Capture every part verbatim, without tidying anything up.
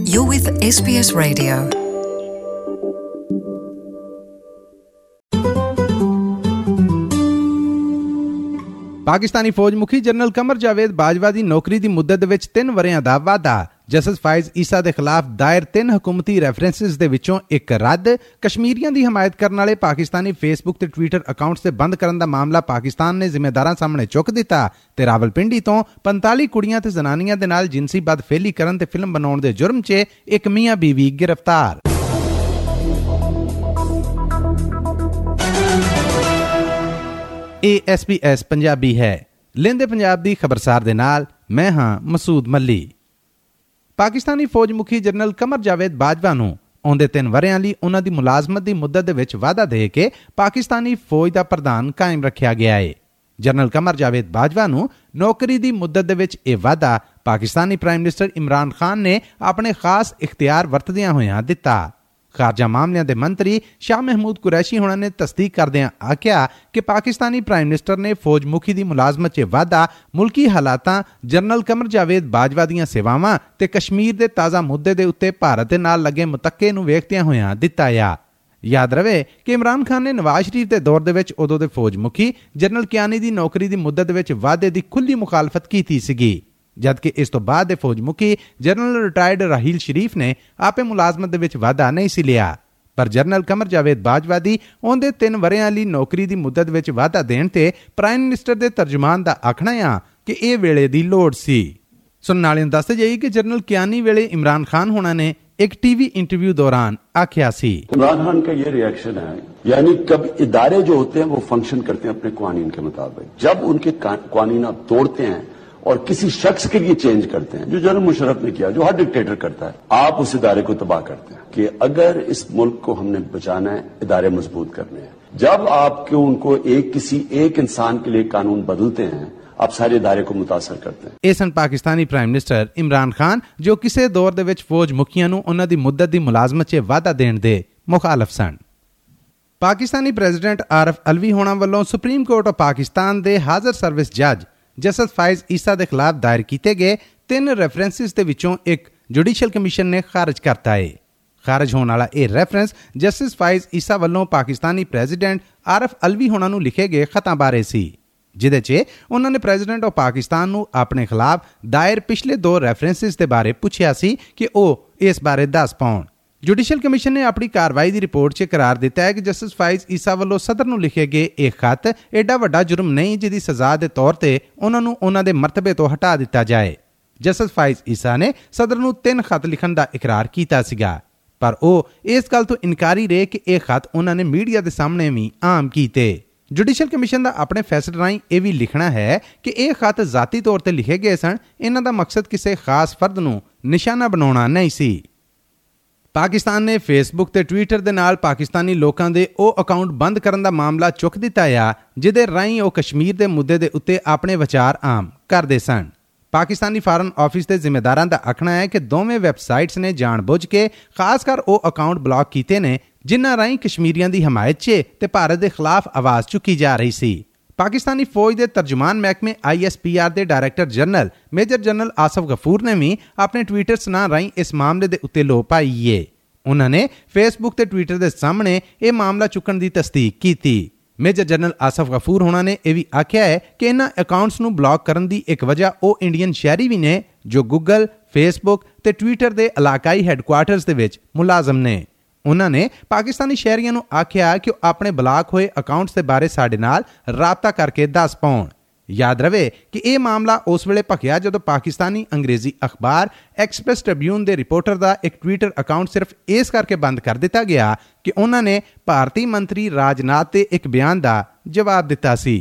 You're with S B S Radio. Pakistani ਫੌਜ ਮੁਖੀ general Qamar Javed Bajwa ਦੀ ਨੌਕਰੀ ਦੀ ਮੁੱਦਤ ਦੇ ਵਿੱਚ ਤਿੰਨ ਵਰ੍ਹਿਆਂ ਦਾ ਵਾਧਾ। ਜਸਟਿਸ ਫਾਇਜ਼ ਈਸਾ ਦੇ ਖਿਲਾਫ ਦਾਇਰ ਤਿੰਨ ਹਕੂਮਤੀ ਰੈਫਰੈਂਸਿਸ ਦੇ ਵਿੱਚੋਂ ਇੱਕ ਰੱਦ। ਕਸ਼ਮੀਰੀਆਂ ਦੀ ਹਮਾਇਤ ਕਰਨ ਵਾਲੇ ਪਾਕਿਸਤਾਨੀ ਫੇਸਬੁੱਕ ਤੇ ਟਵਿੱਟਰ ਅਕਾਊਂਟਸ ਦੇ ਬੰਦ ਕਰਨ ਦਾ ਮਾਮਲਾ ਪਾਕਿਸਤਾਨ ਨੇ ਜ਼ਿੰਮੇਦਾਰਾਂ ਸਾਹਮਣੇ ਚੁੱਕ ਦਿੱਤਾ ਤੇ ਰਾਵਲਪਿੰਡੀ ਤੋਂ ਪੰਤਾਲੀ ਕੁੜੀਆਂ ਤੇ ਜ਼ਨਾਨੀਆਂ ਦੇ ਨਾਲ ਜਿਨਸੀ ਬਦਫੇਲੀ ਕਰਨ ਤੇ ਫਿਲਮ ਬਣਾਉਣ ਦੇ ਜੁਰਮ 'ਚ ਇੱਕ ਮੀਆਂ ਬੀਵੀ ਗ੍ਰਿਫਤਾਰ। ਇਹ ਐਸ ਬੀ ਐਸ ਪੰਜਾਬੀ ਹੈ। ਲਹਿੰਦੇ ਪੰਜਾਬ ਦੀ ਖਬਰਸਾਰ ਦੇ ਨਾਲ ਮੈਂ ਹਾਂ ਮਸੂਦ ਮੱਲੀ। ਪਾਕਿਸਤਾਨੀ ਫੌਜ ਮੁਖੀ ਜਨਰਲ ਕਮਰ ਜਾਵੇਦ ਬਾਜਵਾ ਨੂੰ ਆਉਂਦੇ ਤਿੰਨ ਵਰ੍ਹਿਆਂ ਲਈ ਉਹਨਾਂ ਦੀ ਮੁਲਾਜ਼ਮਤ ਦੀ ਮੁੱਦਤ ਦੇ ਵਿੱਚ ਵਾਧਾ ਦੇ ਕੇ ਪਾਕਿਸਤਾਨੀ ਫੌਜ ਦਾ ਪ੍ਰਧਾਨ ਕਾਇਮ ਰੱਖਿਆ ਗਿਆ ਹੈ। ਜਨਰਲ ਕਮਰ ਜਾਵੇਦ ਬਾਜਵਾ ਨੂੰ ਨੌਕਰੀ ਦੀ ਮੁੱਦਤ ਦੇ ਵਿੱਚ ਇਹ ਵਾਧਾ ਪਾਕਿਸਤਾਨੀ ਪ੍ਰਾਈਮ ਮਿਨਿਸਟਰ ਇਮਰਾਨ ਖਾਨ ਨੇ ਆਪਣੇ ਖਾਸ ਇਖਤਿਆਰ ਵਰਤਦਿਆਂ ਹੋਇਆਂ ਦਿੱਤਾ। ਖਾਰਜਾ ਮਾਮਲਿਆਂ ਦੇ ਮੰਤਰੀ ਸ਼ਾਹ ਮਹਿਮੂਦ ਕੁਰੈਸ਼ੀ ਹੋਣਾ ਨੇ ਤਸਦੀਕ ਕਰਦਿਆਂ ਆਖਿਆ ਕਿ ਪਾਕਿਸਤਾਨੀ ਪ੍ਰਾਈਮ ਮਿਨਿਸਟਰ ਨੇ ਫੌਜ ਮੁਖੀ ਦੀ ਮੁਲਾਜ਼ਮਤ 'ਚ ਵਾਧਾ ਮੁਲਕੀ ਹਾਲਾਤਾਂ, ਜਨਰਲ ਕਮਰ ਜਾਵੇਦ ਬਾਜਵਾ ਦੀਆਂ ਸੇਵਾਵਾਂ ਤੇ ਕਸ਼ਮੀਰ ਦੇ ਤਾਜ਼ਾ ਮੁੱਦੇ ਦੇ ਉੱਤੇ ਭਾਰਤ ਦੇ ਨਾਲ ਲੱਗੇ ਮੁਤੱਕੇ ਨੂੰ ਵੇਖਦਿਆਂ ਹੋਇਆਂ ਦਿੱਤਾ ਆ। ਯਾਦ ਰਵੇ ਕਿ ਇਮਰਾਨ ਖਾਨ ਨੇ ਨਵਾਜ਼ ਸ਼ਰੀਫ ਦੇ ਦੌਰ ਦੇ ਵਿੱਚ ਉਦੋਂ ਦੇ ਫੌਜ ਮੁਖੀ ਜਨਰਲ ਕਿਆਨੀ ਦੀ ਨੌਕਰੀ ਦੀ ਮੁੱਦਤ ਵਿੱਚ ਵਾਧੇ ਦੀ ਖੁੱਲ੍ਹੀ ਮੁਖਾਲਫਤ ਕੀਤੀ ਸੀਗੀ, ਜਦਕਿ ਇਸ ਤੋਂ ਬਾਅਦ ਦੇ ਫੌਜ ਮੁਖੀ ਜਨਰਲ ਰਿਟਾਇਰਡ ਰਾਹੀਲ ਸ਼ਰੀਫ ਨੇ ਆਪੇ ਮੁਲਾਜ਼ਮਤ ਦੇ ਵਿੱਚ ਵਾਧਾ ਨਹੀਂ ਸੀ ਲਿਆ। ਪਰ ਜਨਰਲ ਕਮਰ ਜਾਵੇਦ ਬਾਜਵਾ ਦੀ ਉਹਦੇ ਤਿੰਨ ਵਰ੍ਹਿਆਂ ਲਈ ਨੌਕਰੀ ਦੀ ਮੁੱਦਤ ਵਿੱਚ ਵਾਧਾ ਦੇਣ ਤੇ ਪ੍ਰਾਈਮ ਮਿਨਿਸਟਰ ਦੇ ਤਰਜਮਾਨ ਦਾ ਆਖਣਾ ਆ ਕਿ ਇਹ ਵੇਲੇ ਦੀ ਲੋੜ ਸੀ। ਸੁਣਨ ਵਾਲਿਆਂ ਨੂੰ ਦੱਸਦੇ ਜਾਈਏ ਕਿ ਜਨਰਲ ਕਿਆਨੀ ਵੇਲੇ ਇਮਰਾਨ ਖਾਨ ਹੋਣਾ ਨੇ एक टीवी इंटरव्यू दौरान आख्या सी, इमरान खान का ये रिएक्शन है, यानी कब इदारे जो होते हैं वो फंक्शन करते हैं अपने कानून के मुताबिक। जब उनके कानून आप तोड़ते हैं और किसी शख्स के लिए चेंज करते हैं, जो जनरल मुशर्रफ ने किया, जो हर डिक्टेटर करता है, आप उस इदारे को तबाह करते हैं कि अगर इस मुल्क को हमने बचाना है, इदारे मजबूत करने हैं। जब आपके उनको एक किसी एक इंसान के लिए कानून बदलते हैं, आप सारे इदारे को मुतासर करते हैं। ਇਹ ਸਨ ਪਾਕਿਸਤਾਨੀ ਪ੍ਰਾਈਮ ਮਿਨਿਸਟਰ ਇਮਰਾਨ ਖਾਨ, ਜੋ ਕਿਸੇ ਦੌਰ ਦੇ ਵਿੱਚ ਫੌਜ ਮੁਖੀਆਂ ਨੂੰ ਉਹਨਾਂ ਦੀ ਮੁੱਦਤ ਦੀ ਮੁਲਾਜ਼ਮਤ 'ਚ ਵਾਧਾ ਦੇਣ ਦੇ ਮੁਖਾਲਫ ਸਨ। ਪਾਕਿਸਤਾਨੀ ਪ੍ਰੈਜ਼ੀਡੈਂਟ ਆਰਿਫ ਅਲਵੀ ਹੋਣਾ ਵੱਲੋਂ ਸੁਪਰੀਮ ਕੋਰਟ ਆਫ ਪਾਕਿਸਤਾਨ ਦੇ ਹਾਜ਼ਰ ਸਰਵਿਸ ਜੱਜ ਜਸਟਿਸ ਫਾਇਜ਼ ਈਸਾ ਦੇ ਖਿਲਾਫ ਦਾਇਰ ਕੀਤੇ ਗਏ ਤਿੰਨ ਰੈਫਰੈਂਸਿਸ ਦੇ ਵਿੱਚੋਂ ਇੱਕ ਜੁਡੀਸ਼ੀਅਲ ਕਮਿਸ਼ਨ ਨੇ ਖਾਰਜ ਕਰਤਾ ਹੈ। ਖਾਰਜ ਹੋਣ ਵਾਲਾ ਇਹ ਰੈਫਰੈਂਸ ਜਸਟਿਸ ਫਾਇਜ਼ ਈਸਾ ਵੱਲੋਂ ਪਾਕਿਸਤਾਨੀ ਪ੍ਰੈਜ਼ੀਡੈਂਟ ਆਰਿਫ ਅਲਵੀ ਹੋਣਾ ਨੂੰ ਲਿਖੇ ਗਏ ਖਤਾਂ ਬਾਰੇ ਸੀ, ਜਿਹਦੇ 'ਚ ਉਹਨਾਂ ਨੇ ਪ੍ਰੈਜ਼ੀਡੈਂਟ ਆਫ ਪਾਕਿਸਤਾਨ ਨੂੰ ਆਪਣੇ ਖਿਲਾਫ ਦਾਇਰ ਪਿਛਲੇ ਦੋ ਰੈਫਰੈਂਸਿਸ ਦੇ ਬਾਰੇ ਪੁੱਛਿਆ ਸੀ ਕਿ ਉਹ ਇਸ ਬਾਰੇ ਦੱਸ ਪਾਉਣ। ਜੁਡੀਸ਼ੀਅਲ ਕਮਿਸ਼ਨ ਨੇ ਆਪਣੀ ਕਾਰਵਾਈ ਦੀ ਰਿਪੋਰਟ 'ਚ ਕਰਾਰ ਦਿੱਤਾ ਹੈ ਕਿ ਜਸਟਿਸ ਫਾਇਜ਼ ਈਸਾ ਵੱਲੋਂ ਸਦਰ ਨੂੰ ਲਿਖੇ ਗਏ ਇਹ ਖਤ ਐਡਾ ਵੱਡਾ ਜੁਰਮ ਨਹੀਂ ਜਿਹਦੀ ਸਜ਼ਾ ਦੇ ਤੌਰ ਤੇ ਉਹਨਾਂ ਨੂੰ ਉਹਨਾਂ ਦੇ ਮਰਤਬੇ ਤੋਂ ਹਟਾ ਦਿੱਤਾ ਜਾਏ। ਜਸਟਿਸ ਫਾਇਜ਼ ਈਸਾ ਨੇ ਸਦਰ ਨੂੰ ਤਿੰਨ ਖਤ ਲਿਖਣ ਦਾ ਇਕਰਾਰ ਕੀਤਾ ਸੀਗਾ, ਪਰ ਉਹ ਇਸ ਗੱਲ ਤੋਂ ਇਨਕਾਰੀ ਰਹੇ ਕਿ ਇਹ ਖਤ ਉਹਨਾਂ ਨੇ ਮੀਡੀਆ ਦੇ ਸਾਹਮਣੇ ਵੀ ਆਮ ਕੀਤੇ। ਜੁਡੀਸ਼ੀਅਲ ਕਮਿਸ਼ਨ ਦਾ ਆਪਣੇ ਫੈਸਲੇ ਰਾਹੀਂ ਇਹ ਵੀ ਲਿਖਣਾ ਹੈ ਕਿ ਇਹ ਖਤ ਜ਼ਾਤੀ ਤੌਰ ਤੇ ਲਿਖੇ ਗਏ ਸਨ, ਇਹਨਾਂ ਦਾ ਮਕਸਦ ਕਿਸੇ ਖਾਸ ਫਰਦ ਨੂੰ ਨਿਸ਼ਾਨਾ ਬਣਾਉਣਾ ਨਹੀਂ ਸੀ। ਪਾਕਿਸਤਾਨ ਨੇ ਫੇਸਬੁੱਕ ਤੇ ਟਵਿੱਟਰ ਦੇ ਨਾਲ ਪਾਕਿਸਤਾਨੀ ਲੋਕਾਂ ਦੇ ਉਹ ਅਕਾਊਂਟ ਬੰਦ ਕਰਨ ਦਾ ਮਾਮਲਾ ਚੁੱਕ ਦਿੱਤਾ ਆ ਜਿਹਦੇ ਰਾਹੀਂ ਉਹ ਕਸ਼ਮੀਰ ਦੇ ਮੁੱਦੇ ਦੇ ਉੱਤੇ ਆਪਣੇ ਵਿਚਾਰ ਆਮ ਕਰਦੇ ਸਨ। ਪਾਕਿਸਤਾਨੀ ਫਾਰਨ ਆਫਿਸ ਦੇ ਜ਼ਿੰਮੇਦਾਰਾਂ ਦਾ ਆਖਣਾ ਹੈ ਕਿ ਦੋਵੇਂ ਵੈਬਸਾਈਟਸ ਨੇ ਜਾਣਬੁੱਝ ਕੇ ਖਾਸ ਕਰ ਉਹ ਅਕਾਊਂਟ ਬਲੌਕ ਕੀਤੇ ਨੇ ਜਿਨ੍ਹਾਂ ਰਾਹੀਂ ਕਸ਼ਮੀਰੀਆਂ ਦੀ ਹਮਾਇਤ 'ਚ ਤੇ ਭਾਰਤ ਦੇ ਖਿਲਾਫ ਆਵਾਜ਼ ਚੁੱਕੀ ਜਾ ਰਹੀ ਸੀ। ਪਾਕਿਸਤਾਨੀ ਫੌਜ ਦੇ ਤਰਜਮਾਨ ਮਹਿਕਮੇ ਆਈ ਐਸ ਪੀ ਆਰ ਦੇ director general major general Asif Ghafoor ਨੇ ਵੀ ਆਪਣੇ ਟਵਿੱਟਰ ਸਨਾਂ ਰਾਹੀਂ ਇਸ ਮਾਮਲੇ ਦੇ ਉੱਤੇ ਲੋਅ ਪਾਈ ਏ। ਉਹਨਾਂ ਨੇ ਫੇਸਬੁੱਕ ਤੇ ਟਵਿੱਟਰ ਦੇ ਸਾਹਮਣੇ ਇਹ ਮਾਮਲਾ ਚੁੱਕਣ ਦੀ ਤਸਦੀਕ ਕੀਤੀ। ਮੇਜਰ ਜਨਰਲ ਆਸਫ ਗਫੂਰ ਹੋਣਾ ਨੇ ਇਹ ਵੀ ਆਖਿਆ ਹੈ ਕਿ ਇਹਨਾਂ ਅਕਾਊਂਟਸ ਨੂੰ ਬਲੌਕ ਕਰਨ ਦੀ ਇੱਕ ਵਜ੍ਹਾ ਉਹ ਇੰਡੀਅਨ ਸ਼ਹਿਰੀ ਵੀ ਨੇ ਜੋ ਗੂਗਲ, ਫੇਸਬੁੱਕ ਤੇ ਟਵਿੱਟਰ ਦੇ ਇਲਾਕਾਈ ਹੈੱਡਕੁਆਰਟਰਸ ਦੇ ਵਿੱਚ ਮੁਲਾਜ਼ਮ ਨੇ। ਉਹਨਾਂ ਨੇ ਪਾਕਿਸਤਾਨੀ ਸ਼ਹਿਰੀਆਂ ਨੂੰ ਆਖਿਆ ਕਿ ਉਹ ਆਪਣੇ ਬਲਾਕ ਹੋਏ ਅਕਾਊਂਟਸ ਦੇ ਬਾਰੇ ਸਾਡੇ ਨਾਲ ਰਾਬਤਾ ਕਰਕੇ ਦੱਸ ਪਾਉਣ। ਯਾਦ ਰਵੇ ਕਿ ਇਹ ਮਾਮਲਾ ਉਸ ਵੇਲੇ ਭਖਿਆ ਜਦੋਂ ਪਾਕਿਸਤਾਨੀ ਅੰਗਰੇਜ਼ੀ ਅਖਬਾਰ ਐਕਸਪ੍ਰੈਸ ਟ੍ਰਿਬਿਊਨ ਦੇ ਰਿਪੋਰਟਰ ਦਾ ਇੱਕ ਟਵਿੱਟਰ ਅਕਾਊਂਟ ਸਿਰਫ ਇਸ ਕਰਕੇ ਬੰਦ ਕਰ ਦਿੱਤਾ ਗਿਆ ਕਿ ਉਹਨਾਂ ਨੇ ਭਾਰਤੀ ਮੰਤਰੀ ਰਾਜਨਾਥ ਦੇ ਇੱਕ ਬਿਆਨ ਦਾ ਜਵਾਬ ਦਿੱਤਾ ਸੀ।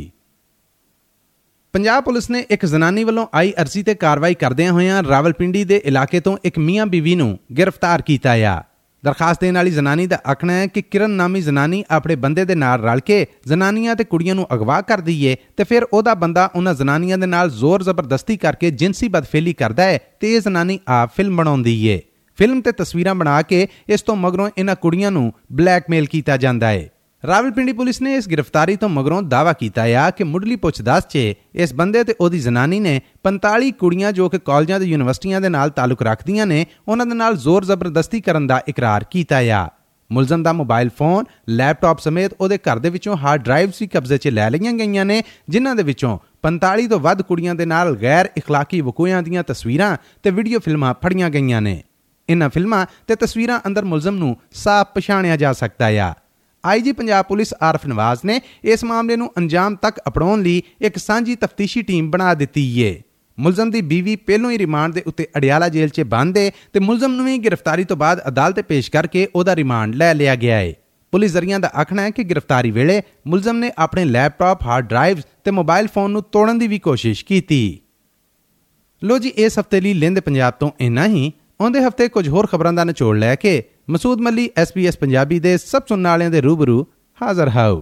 ਪੰਜਾਬ ਪੁਲਿਸ ਨੇ ਇੱਕ ਜ਼ਨਾਨੀ ਵੱਲੋਂ ਆਈ ਅਰਜ਼ੀ ਤੇ ਕਾਰਵਾਈ ਕਰਦਿਆਂ ਹੋਇਆਂ ਰਾਵਲਪਿੰਡੀ ਦੇ ਇਲਾਕੇ ਤੋਂ ਇੱਕ ਮੀਆਂ ਬੀਵੀ ਨੂੰ ਗ੍ਰਿਫਤਾਰ ਕੀਤਾ ਆ। ਦਰਖਾਸਤ ਦੇਣ ਵਾਲੀ ਜ਼ਨਾਨੀ ਦਾ ਆਖਣਾ ਹੈ ਕਿ ਕਿਰਨ ਨਾਮੀ ਜ਼ਨਾਨੀ ਆਪਣੇ ਬੰਦੇ ਦੇ ਨਾਲ ਰਲ ਕੇ ਜ਼ਨਾਨੀਆਂ ਤੇ ਕੁੜੀਆਂ ਨੂੰ ਅਗਵਾ ਕਰਦੀ ਏ ਤੇ ਫਿਰ ਉਹਦਾ ਬੰਦਾ ਉਹਨਾਂ ਜ਼ਨਾਨੀਆਂ ਦੇ ਨਾਲ ਜ਼ੋਰ ਜ਼ਬਰਦਸਤੀ ਕਰਕੇ ਜਿਨਸੀ ਬਦਫੇਲੀ ਕਰਦਾ ਹੈ ਤੇ ਇਹ ਜ਼ਨਾਨੀ ਆਪ ਫਿਲਮ ਬਣਾਉਂਦੀ ਏ। ਫਿਲਮ ਤੇ ਤਸਵੀਰਾਂ ਬਣਾ ਕੇ ਇਸ ਤੋਂ ਮਗਰੋਂ ਇਹਨਾਂ ਕੁੜੀਆਂ ਨੂੰ ਬਲੈਕਮੇਲ ਕੀਤਾ ਜਾਂਦਾ ਹੈ। ਰਾਵਲਪਿੰਡੀ ਪੁਲਿਸ ਨੇ ਇਸ ਗ੍ਰਿਫਤਾਰੀ ਤੋਂ ਮਗਰੋਂ ਦਾਅਵਾ ਕੀਤਾ ਆ ਕਿ ਮੁੱਢਲੀ ਪੁੱਛਦਾਛ 'ਚ ਇਸ ਬੰਦੇ ਤੇ ਉਹਦੀ ਜ਼ਨਾਨੀ ਨੇ ਪੰਤਾਲੀ ਕੁੜੀਆਂ ਜੋ ਕਿ ਕਾਲਜਾਂ ਤੇ ਯੂਨੀਵਰਸਿਟੀਆਂ ਦੇ ਨਾਲ ਤਾਲੁਕ ਰੱਖਦੀਆਂ ਨੇ ਉਹਨਾਂ ਦੇ ਨਾਲ ਜ਼ੋਰ ਜ਼ਬਰਦਸਤੀ ਕਰਨ ਦਾ ਇਕਰਾਰ ਕੀਤਾ ਆ। ਮੁਲਜ਼ਮ ਦਾ ਮੋਬਾਈਲ ਫੋਨ, ਲੈਪਟਾਪ ਸਮੇਤ ਉਹਦੇ ਘਰ ਦੇ ਵਿੱਚੋਂ ਹਾਰਡ ਡਰਾਈਵਸ ਵੀ ਕਬਜ਼ੇ 'ਚ ਲੈ ਲਈਆਂ ਗਈਆਂ ਨੇ, ਜਿਨ੍ਹਾਂ ਦੇ ਵਿੱਚੋਂ ਪੰਤਾਲੀ ਤੋਂ ਵੱਧ ਕੁੜੀਆਂ ਦੇ ਨਾਲ ਗੈਰ ਇਖਲਾਕੀ ਵਕੂਇਆਂ ਦੀਆਂ ਤਸਵੀਰਾਂ ਤੇ ਵੀਡੀਓ ਫਿਲਮਾਂ ਫੜੀਆਂ ਗਈਆਂ ਨੇ। ਇਨ੍ਹਾਂ ਫਿਲਮਾਂ ਤੇ ਤਸਵੀਰਾਂ ਅੰਦਰ ਮੁਲਜ਼ਮ ਨੂੰ ਸਾਫ਼ ਪਛਾਣਿਆ ਜਾ ਸਕਦਾ ਆ। ਆਈ ਜੀ ਪੰਜਾਬ ਪੁਲਿਸ ਆਰਫ ਨਵਾਜ਼ ਨੇ ਇਸ ਮਾਮਲੇ ਨੂੰ ਅੰਜਾਮ ਤੱਕ ਅਪਣਾਉਣ ਲਈ ਇੱਕ ਸਾਂਝੀ ਤਫਤੀਸ਼ੀ ਟੀਮ ਬਣਾ ਦਿੱਤੀ ਏ। ਮੁਲਜ਼ਮ ਦੀ ਬੀਵੀ ਪਹਿਲੋਂ ਹੀ ਰਿਮਾਂਡ ਦੇ ਉੱਤੇ ਅਡਿਆਲਾ ਜੇਲ੍ਹ 'ਚ ਬੰਦ ਏ ਤੇ ਮੁਲਜ਼ਮ ਨੂੰ ਵੀ ਗ੍ਰਿਫਤਾਰੀ ਤੋਂ ਬਾਅਦ ਅਦਾਲਤ ਪੇਸ਼ ਕਰਕੇ ਉਹਦਾ ਰਿਮਾਂਡ ਲੈ ਲਿਆ ਗਿਆ ਏ। ਪੁਲਿਸ ਜ਼ਰੀਆਂ ਦਾ ਆਖਣਾ ਹੈ ਕਿ ਗ੍ਰਿਫਤਾਰੀ ਵੇਲੇ ਮੁਲਜ਼ਮ ਨੇ ਆਪਣੇ ਲੈਪਟਾਪ, ਹਾਰਡ ਡਰਾਈਵ ਤੇ ਮੋਬਾਈਲ ਫੋਨ ਨੂੰ ਤੋੜਨ ਦੀ ਵੀ ਕੋਸ਼ਿਸ਼ ਕੀਤੀ। ਲੋ ਜੀ, ਇਸ ਹਫ਼ਤੇ ਲਈ ਲਿੰਦ ਪੰਜਾਬ ਤੋਂ ਇੰਨਾ ਹੀ। ਆਉਂਦੇ ਹਫ਼ਤੇ ਕੁਝ ਹੋਰ ਖਬਰਾਂ ਦਾ ਨਿਚੋੜ ਲੈ ਕੇ ਮਸੂਦ ਮੱਲੀ ਐਸ ਪੀ ਐਸ ਪੰਜਾਬੀ ਦੇ ਸਭ ਸੁਣਨ ਵਾਲਿਆਂ ਦੇ ਰੂਬਰੂ ਹਾਜ਼ਰ ਹਾਊ।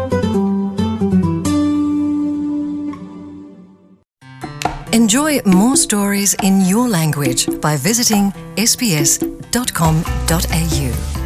Enjoy more stories in your language by visiting s b s dot com dot a u.